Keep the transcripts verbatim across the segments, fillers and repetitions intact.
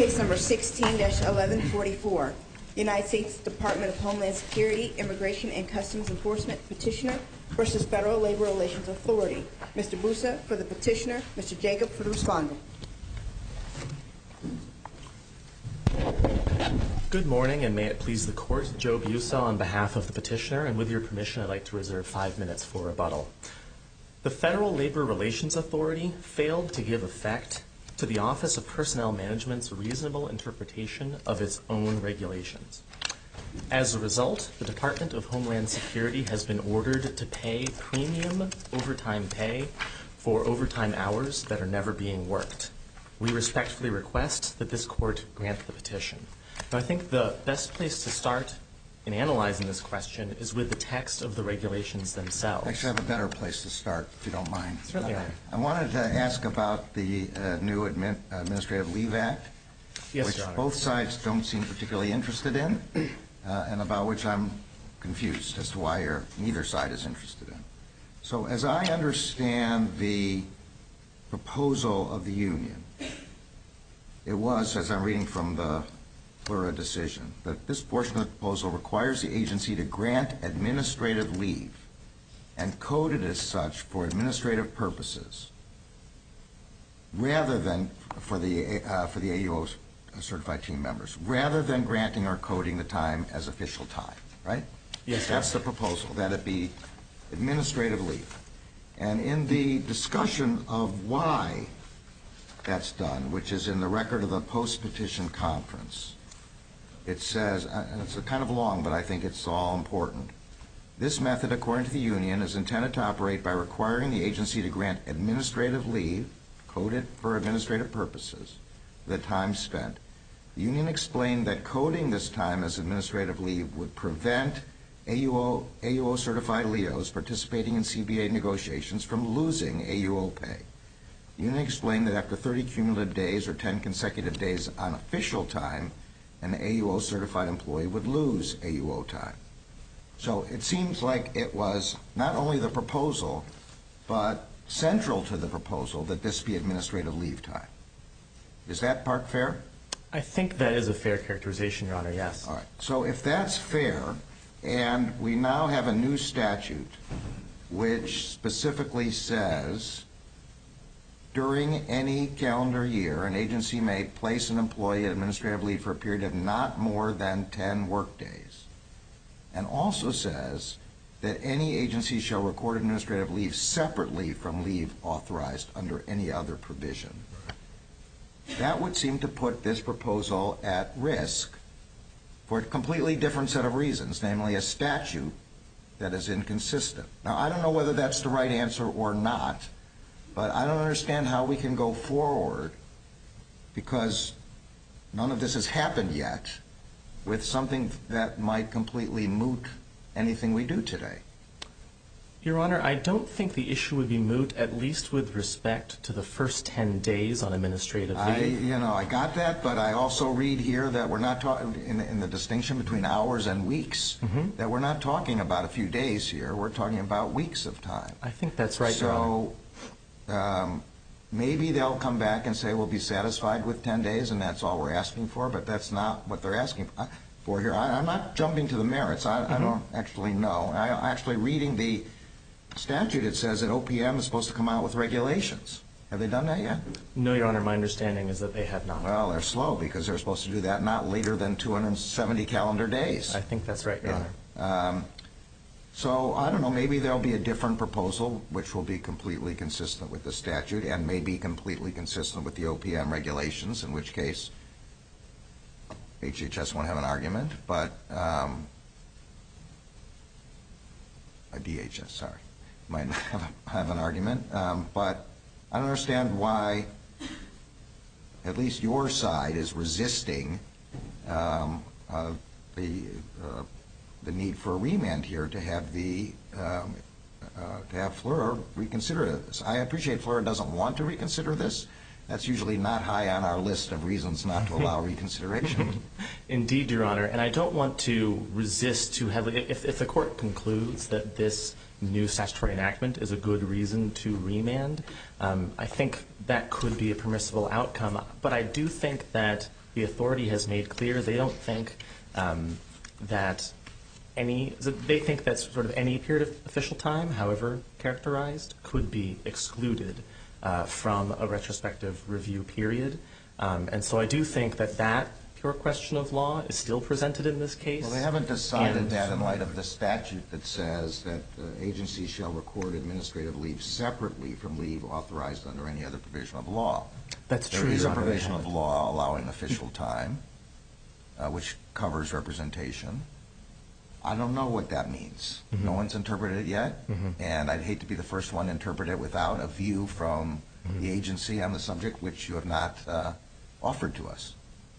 Case number sixteen dash eleven forty-four. United States Department of Homeland Security, Immigration and Customs Enforcement Petitioner versus Federal Labor Relations Authority. Mister Busa for the petitioner, Mister Jacob for the respondent. Good morning, and may it please the Court. Joe Busa on behalf of the petitioner, and with your permission, I'd like to reserve five minutes for rebuttal. The Federal Labor Relations Authority failed to give effect to the Office of Personnel Management's reasonable interpretation of its own regulations. As a result, the Department of Homeland Security has been ordered to pay premium overtime pay for overtime hours that are never being worked. We respectfully request that this Court grant the petition. Now, I think the best place to start in analyzing this question is with the text of the regulations themselves. Actually, I have a better place to start, if you don't mind. Certainly. Uh, I wanted to ask about the uh, new Admin- Administrative Leave Act, yes, which Your Honor. both sides don't seem particularly interested in, uh, and about which I'm confused as to why you're, neither side is interested in. So as I understand the proposal of the union, it was, as I'm reading from the Plura decision, that this portion of the proposal requires the agency to grant administrative leave and code it as such for administrative purposes rather than for the uh, for the A U O certified team members, rather than granting or coding the time as official time, right? Yes, sir. That's the proposal, that it be administrative leave. And in the discussion of why that's done, which is in the record of the post-petition conference, it says, and it's kind of long, but I think it's all important. This method, according to the union, is intended to operate by requiring the agency to grant administrative leave, coded for administrative purposes, for the time spent. The union explained that coding this time as administrative leave would prevent A U O, A U O certified L E Os participating in C B A negotiations from losing A U O pay. The union explained that after thirty cumulative days or ten consecutive days on official time, an A U O certified employee would lose A U O time. So it seems like it was not only the proposal, but central to the proposal that this be administrative leave time. Is that part fair? I think that is a fair characterization, Your Honor, yes. All right. So if that's fair, and we now have a new statute which specifically says during any calendar year, an agency may place an employee at administrative leave for a period of not more than ten work days, and also says that any agency shall record administrative leave separately from leave authorized under any other provision. That would seem to put this proposal at risk for a completely different set of reasons, namely a statute that is inconsistent. Now, I don't know whether that's the right answer or not, but I don't understand how we can go forward, because none of this has happened yet, with something that might completely moot anything we do today. Your Honor, I don't think the issue would be moot, at least with respect to the first ten days on administrative leave. I, you know, I got that, but I also read here that we're not talking, in, in the distinction between hours and weeks, mm-hmm. that we're not talking about a few days here. We're talking about weeks of time. I think that's right, Your Honor. So um, maybe they'll come back and say we'll be satisfied with ten days, and that's all we're asking for, but that's not what they're asking for here. I, I'm not jumping to the merits. I, mm-hmm. I don't actually know. I actually reading the statute, it says that O P M is supposed to come out with regulations. Have they done that yet? No, Your Honor. My understanding is that they have not. Well, they're slow, because they're supposed to do that not later than two hundred seventy calendar days. I think that's right, Your yeah. Honor. Um, so, I don't know, maybe there'll be a different proposal which will be completely consistent with the statute and may be completely consistent with the O P M regulations, in which case H H S won't have an argument, but um, a D H S, sorry, might have, have an argument. Um, but I don't understand why at least your side is resisting um, uh, the uh, the need for a remand here to have the um, uh, to have Fleur reconsider this. I appreciate Fleur doesn't want to reconsider this. That's usually not high on our list of reasons not to allow reconsideration. Indeed, Your Honor, and I don't want to resist too heavily. If, if the court concludes that this new statutory enactment is a good reason to remand, um, I think that could be a permissible outcome. But I do think that the authority has made clear they don't think um, that any, they think that sort of any period of official time, however characterized, could be excluded uh, from a retrospective review period. Um, and so I do think that that pure question of law is still presented in this case. Well, they haven't decided and that in light of the statute that says that uh, agencies shall record administrative leave separately from leave authorized under any other provision of law. That's true. There is Your a Honor, provision of law allowing official time, uh, which covers representation. I don't know what that means. Mm-hmm. No one's interpreted it yet, mm-hmm. and I'd hate to be the first one to interpret it without a view from mm-hmm. the agency on the subject, which you have not uh, offered to us.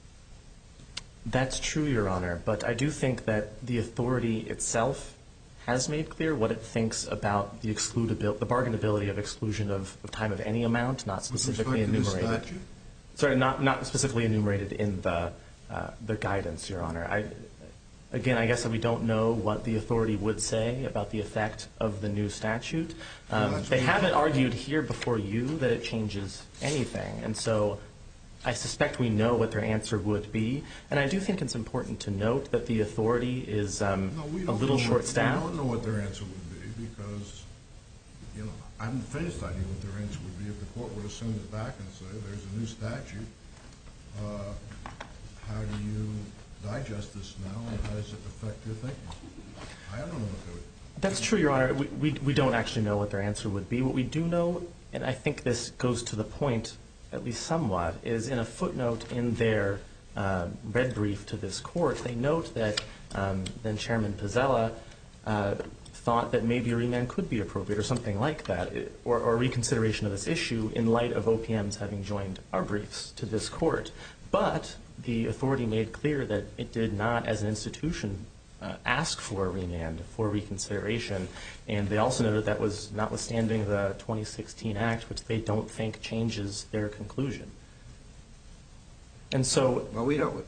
That's true, Your Honor, but I do think that the authority itself has made clear what it thinks about the excludability, the bargainability of exclusion of, of time of any amount, not specifically enumerated. The statute? Sorry, not not specifically enumerated in the uh, the guidance, Your Honor. I, again, I guess that we don't know what the authority would say about the effect of the new statute. Um, well, they haven't argued here before you that it changes anything, and so I suspect we know what their answer would be, and I do think it's important to note that the authority is um, no, we a don't little know short-staffed. What, we don't know what their answer would be because, you know, I haven't the faintest idea what their answer would be if the court were to send it back and say there's a new statute. Uh, how do you digest this now, and how does it affect your thinking? I don't know what they would. That's true, Your Honor. We, we, we don't actually know what their answer would be. What we do know, and I think this goes to the point at least somewhat, is in a footnote in their uh, red brief to this court, they note that um, then Chairman Pizzella uh, thought that maybe a remand could be appropriate or something like that, or, or reconsideration of this issue in light of O P M's having joined our briefs to this court. But the authority made clear that it did not, as an institution, Uh, ask for a remand for reconsideration, and they also noted that was notwithstanding the twenty sixteen Act, which they don't think changes their conclusion. And so, well, we don't.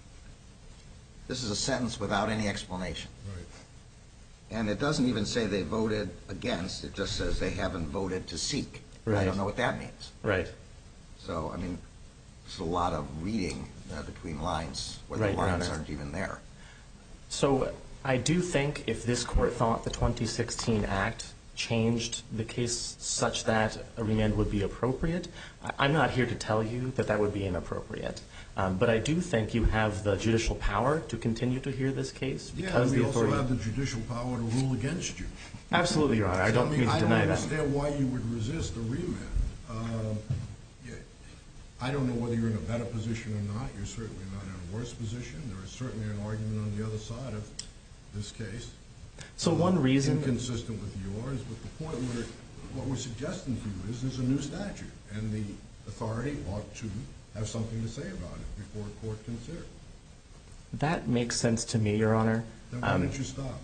This is a sentence without any explanation, Right. and it doesn't even say they voted against. It just says they haven't voted to seek. Right. I don't know what that means. right. So, I mean, it's a lot of reading uh, between lines where Right, the Your lines Honor. aren't even there. So I do think if this court thought the twenty sixteen Act changed the case such that a remand would be appropriate, I'm not here to tell you that that would be inappropriate. Um, but I do think you have the judicial power to continue to hear this case because yeah, we the authority. also have the judicial power to rule against you. Absolutely, Your Honor. I don't I mean, mean to I deny don't that. understand why you would resist a remand. Um, yeah, I don't know whether you're in a better position or not. You're certainly not in a worse position. There is certainly an argument on the other side of this case. So uh, one reason. Inconsistent with yours, but the point where what we're suggesting to you is there's a new statute, and the authority ought to have something to say about it before a court considers. That makes sense to me, Your Honor. Then why Um, don't you stop?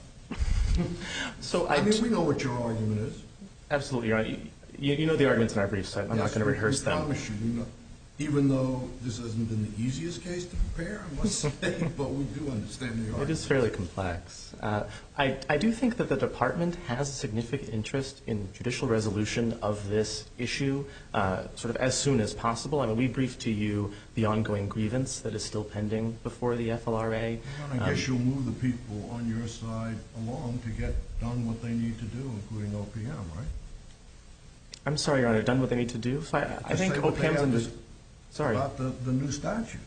So I I, mean, we know what your argument is. absolutely, Your Honor. You, you know the arguments in our briefs, so I'm not Yes, going to we- rehearse we them. promise you, we know. Even though this hasn't been the easiest case to prepare, I must say, but we do understand the argument. It is fairly complex. Uh, I, I do think that the Department has a significant interest in judicial resolution of this issue uh, sort of as soon as possible. I mean, we briefed to you the ongoing grievance that is still pending before the F L R A. Well, I guess you'll move the people on your side along to get done what they need to do, including O P M, right? I'm sorry, Your Honor, done what they need to do? So I, I Just think say what they O P M's have under, to- sorry. About the, the new statute.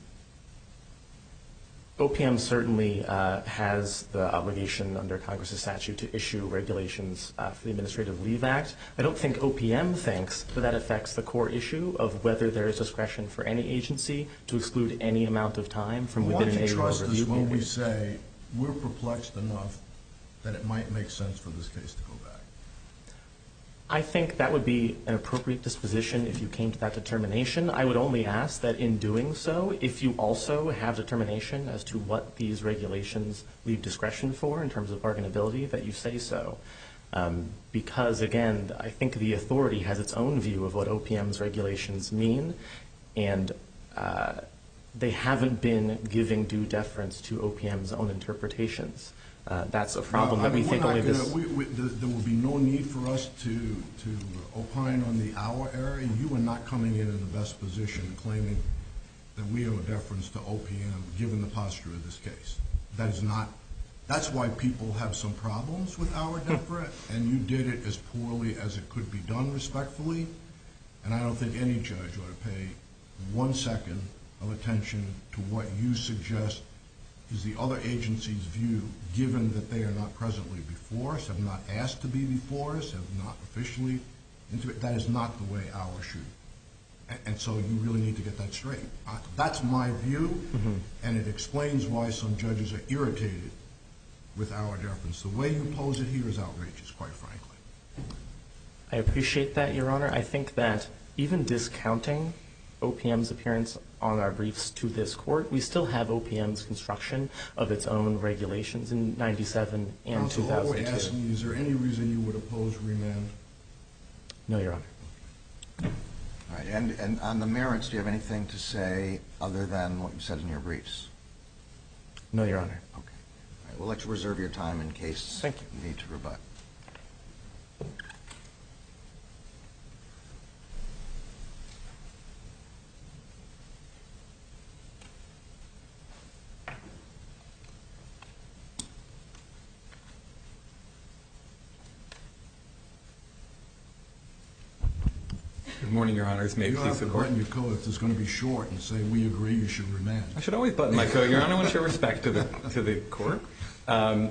O P M certainly uh, has the obligation under Congress's statute to issue regulations uh, for the Administrative Leave Act. I don't think O P M thinks that that affects the core issue of whether there is discretion for any agency to exclude any amount of time from Why within don't an you annual trust us review when we period. say we're perplexed enough that it might make sense for this case to go back? I think that would be an appropriate disposition if you came to that determination. I would only ask that in doing so, if you also have determination as to what these regulations leave discretion for in terms of bargainability, that you say so. Um, because, again, I think the authority has its own view of what O P M's regulations mean, and uh, they haven't been giving due deference to O P M's own interpretations. Uh, that's a problem Well, I that we mean, think we're only not this. gonna- we- we- there, there will be no need for us to to opine on the hour area. You are not coming in in the best position, claiming that we owe deference to O P M given the posture of this case. That is not, that's why people have some problems with our deference, and you did it as poorly as it could be done respectfully, and I don't think any judge ought to pay one second of attention to what you suggest is the other agency's view, given that they are not presently before us, have not asked to be before us, have not officially, that is not the way ours should. And so you really need to get that straight. Uh, that's my view, mm-hmm. and it explains why some judges are irritated with our deference. The way you pose it here is outrageous, quite frankly. I appreciate that, Your Honor. I think that even discounting O P M's appearance on our briefs to this court, we still have O P M's construction of its own regulations in ninety-seven and Counsel, two thousand two. all we're asking you, is there any reason you would oppose remand? No, Your Honor. All right, and, and on the merits, do you have anything to say other than what you said in your briefs? No, Your Honor. Okay. All right, we'll let you reserve your time in case Thank you. you need to rebut. Good morning, Your Honors. May it You please have the to Court. button your coat if it's going to be short and say, we agree you should remand. I should always button my coat, Your Honor. I want to show respect to the to the Court. Um,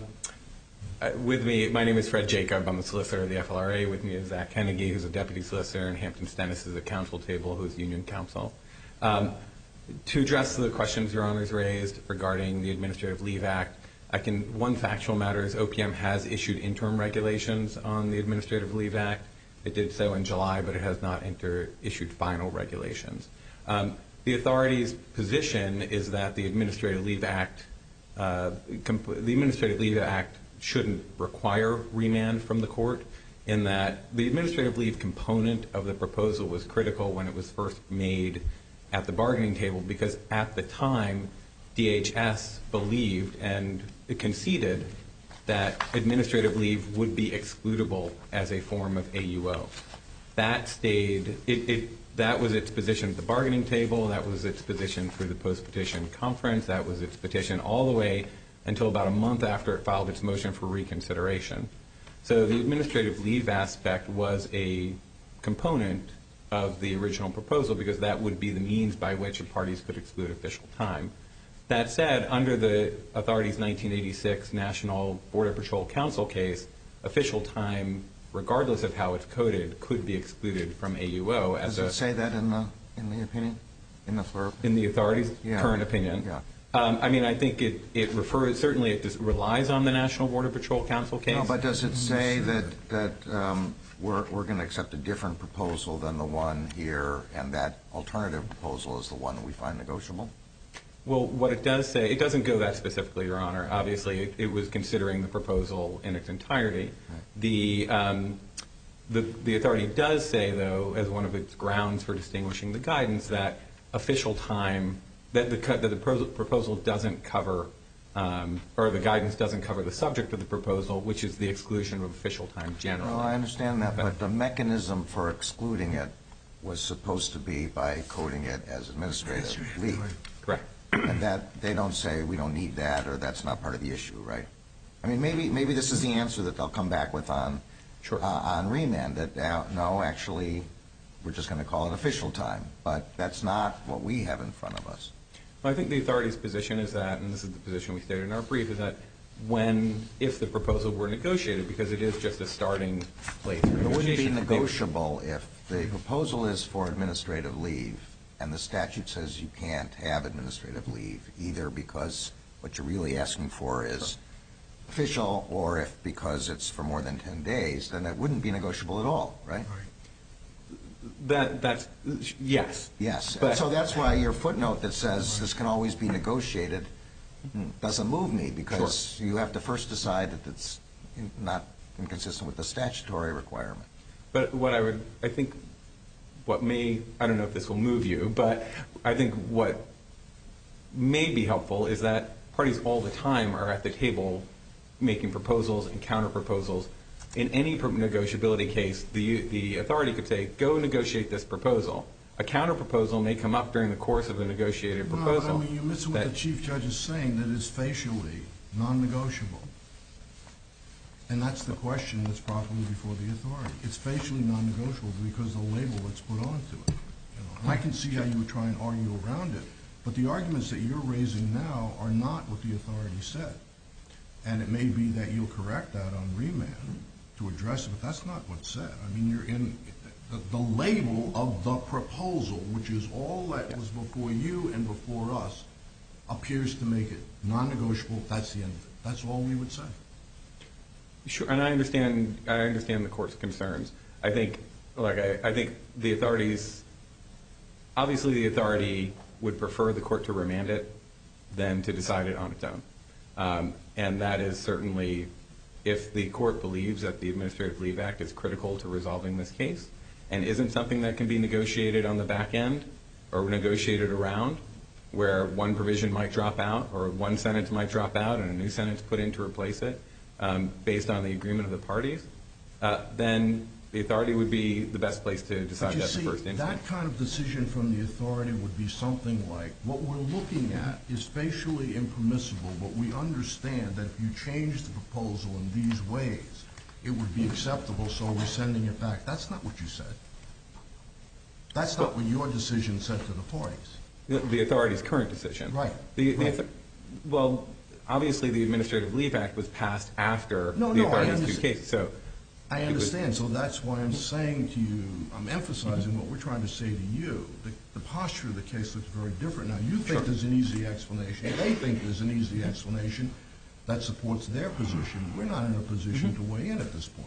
uh, with me, my name is Fred Jacob. I'm a solicitor of the F L R A. With me is Zach Kennedy, who's a deputy solicitor, and Hampton Stennis is at counsel table, who's union counsel. Um, to address the questions Your Honors raised regarding the Administrative Leave Act, I can one factual matter is O P M has issued interim regulations on the Administrative Leave Act. It did so in July, but it has not enter, issued final regulations. Um, the authority's position is that the Administrative Leave Act, uh, comp- the Administrative Leave Act shouldn't require remand from the court, in that the administrative leave component of the proposal was critical when it was first made at the bargaining table, because at the time D H S believed and conceded that administrative leave would be excludable as a form of A U O. That stayed, it, it, that was its position at the bargaining table, that was its position through the post-petition conference, that was its petition all the way until about a month after it filed its motion for reconsideration. So the administrative leave aspect was a component of the original proposal, because that would be the means by which the parties could exclude official time. That said, under the authority's nineteen eighty-six National Border Patrol Council case, official time, regardless of how it's coded, could be excluded from A U O. As Does it a, say that in the in the opinion, in the FLIR? in the authority's yeah. current opinion? Yeah. Um, I mean, I think it, it refers, certainly it just relies on the National Border Patrol Council case. No, but does it say that that um, we're we're going to accept a different proposal than the one here, and that alternative proposal is the one that we find negotiable? Well, what it does say, it doesn't go that specifically, Your Honor. Obviously, it, it was considering the proposal in its entirety. Right. The, um, the the authority does say, though, as one of its grounds for distinguishing the guidance, that official time, that the, that the proposal doesn't cover, um, or the guidance doesn't cover the subject of the proposal, which is the exclusion of official time generally. Well, I understand that, but the mechanism for excluding it was supposed to be by coding it as administrative leave. Correct. And that, they don't say we don't need that, or that's not part of the issue, right? I mean, maybe maybe this is the answer that they'll come back with on sure. uh, on remand, that uh, no, actually, we're just going to call it official time. But that's not what we have in front of us. Well, I think the authority's position is that, and this is the position we stated in our brief, is that when, if the proposal were negotiated, because it is just a starting place for It wouldn't be negotiation, negotiable if the proposal is for administrative leave, and the statute says you can't have administrative leave, either because what you're really asking for is official, or if because it's for more than ten days, then it wouldn't be negotiable at all, right? Right. That, that's, yes. Yes. But, so that's why your footnote that says this can always be negotiated doesn't move me, because sure. you have to first decide that it's not inconsistent with the statutory requirement. But what I would, I think, what may, I don't know if this will move you, but I think what may be helpful is that parties all the time are at the table making proposals and counter proposals. In any negotiability case, the the authority could say, go negotiate this proposal. a counter-proposal may come up during the course of a negotiated proposal. No, but I mean, you're missing what the Chief Judge is saying, that it's facially non-negotiable. And that's the question that's properly before the authority. It's facially non-negotiable because of the label that's put onto it. You know, and I can see how you would try and argue around it, but the arguments that you're raising now are not what the authority said. And it may be that you'll correct that on remand to address it, but that's not what's said. I mean, you're in the, the label of the proposal, which is all that was before you and before us, appears to make it non-negotiable. That's the end of it. That's all we would say. Sure, and I understand. I understand the court's concerns. I think, like, I, I think the authorities. Obviously, the authority would prefer the court to remand it than to decide it on its own, um, and that is certainly if the court believes that the Administrative Leave Act is critical to resolving this case and isn't something that can be negotiated on the back end or negotiated around, where one provision might drop out or one sentence might drop out and a new sentence put in to replace it. Um, based on the agreement of the parties, uh, then the authority would be the best place to decide that in the first instance. That kind of decision from the authority would be something like, what we're looking at is facially impermissible, but we understand that if you change the proposal in these ways, it would be acceptable, so we're sending it back. That's not what you said. That's not what your decision said to the parties. The, the authority's current decision. Right. The, the, right. Well, obviously the Administrative Leave Act was passed after no, the no, authority's two cases. So I understand. So that's why I'm saying to you, I'm emphasizing what we're trying to say to you. The, the posture of the case looks very different. Now, you think sure. there's an easy explanation. They think there's an easy explanation that supports their position. We're not in a position mm-hmm. to weigh in at this point.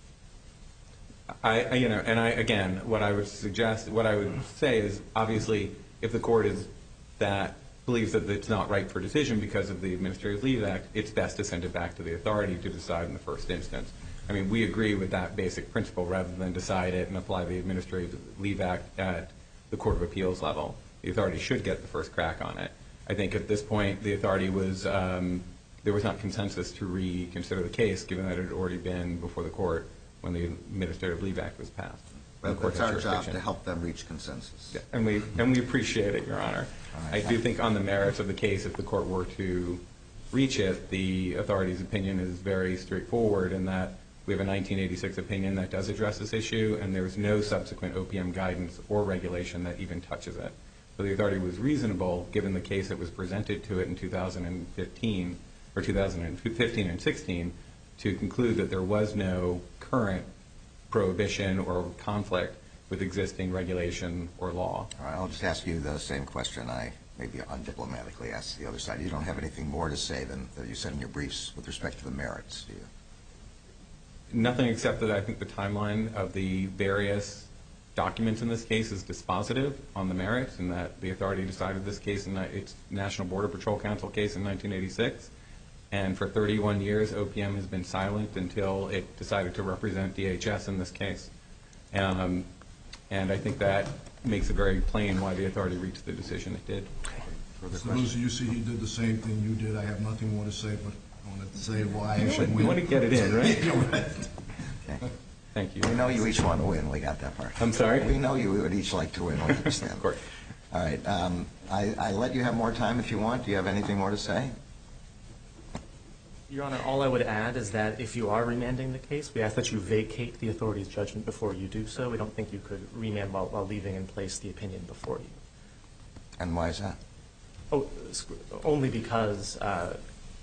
I, I, you know, and I, again, what I would suggest, what I would say is, obviously, if the court is that believes that it's not right for decision because of the Administrative Leave Act, it's best to send it back to the authority to decide in the first instance. I mean, we agree with that basic principle rather than decide it and apply the Administrative Leave Act at the Court of Appeals level. The authority should get the first crack on it. I think at this point, the authority was, um, there was not consensus to reconsider the case given that it had already been before the court when the Administrative Leave Act was passed. But it's our job to help them reach consensus. Yeah, and we and we appreciate it, Your Honor. Right. I do think on the merits of the case, if the court were to reach it, the authority's opinion is very straightforward in that we have a nineteen eighty-six opinion that does address this issue, and there's no subsequent O P M guidance or regulation that even touches it. So the authority was reasonable, given the case that was presented to it in two thousand fifteen or two thousand fifteen and sixteen, to conclude that there was no current prohibition or conflict with existing regulation or law. All right, I'll just ask you the same question I maybe undiplomatically asked the other side. You don't have anything more to say than that you said in your briefs with respect to the merits, do you? Nothing except that I think the timeline of the various documents in this case is dispositive on the merits, and that the authority decided this case in its National Border Patrol Council case in nineteen eighty-six. And for thirty-one years, O P M has been silent until it decided to represent D H S in this case. Um, and I think that makes it very plain why the authority reached the decision it did. So those of you see he did the same thing you did. I have nothing more to say, but I wanted to say why I should win. You want to get it in, right? Okay. Thank you. We know you each want to win. We got that part. I'm sorry? We know you would each like to win. We understand. Of course. All right. Um, I, I let you have more time if you want. Do you have anything more to say? Your Honor, all I would add is that if you are remanding the case, we ask that you vacate the authority's judgment before you do so. We don't think you could remand while, while leaving in place the opinion before you. And why is that? Oh, only because uh,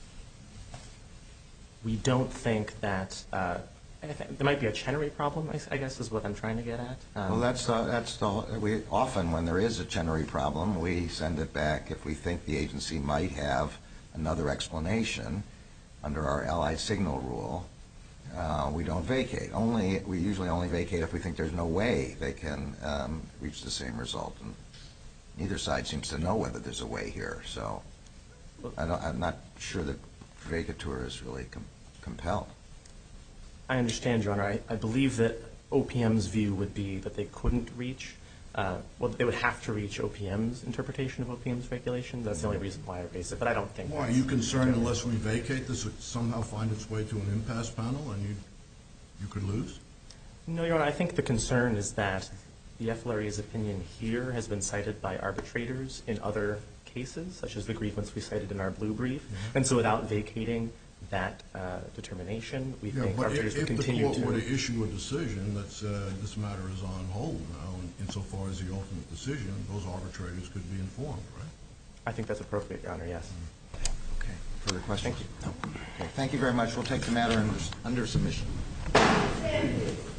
we don't think that uh, I think there might be a Chenery problem, I, I guess is what I'm trying to get at. Um, well, that's the, that's the, we often when there is a Chenery problem, we send it back if we think the agency might have another explanation. Under our allied signal rule, uh, we don't vacate. Only we usually only vacate if we think there's no way they can um, reach the same result. And neither side seems to know whether there's a way here. So I don't, I'm not sure that vacatur is really com compelled. I understand, Your Honor. I, I believe that O P M's view would be that they couldn't reach. Uh, well, they would have to reach O P M's interpretation of O P M's regulations. That's the only reason why I raised it, but I don't think. Why are you concerned unless we vacate this would somehow find its way to an impasse panel and you you could lose? No, Your Honor. I think the concern is that the F L R A's opinion here has been cited by arbitrators in other cases, such as the grievance we cited in our blue brief. Mm-hmm. And so without vacating that uh, determination, we yeah, think but arbitrators if, would if continue the to... court were to issue a decision that said this matter is on hold now, insofar as the ultimate decision, those arbitrators could be informed, right? I think that's appropriate, Your Honor, yes. Mm-hmm. Okay. Further questions? Thank you. Okay. Thank you very much. We'll take the matter under, under submission.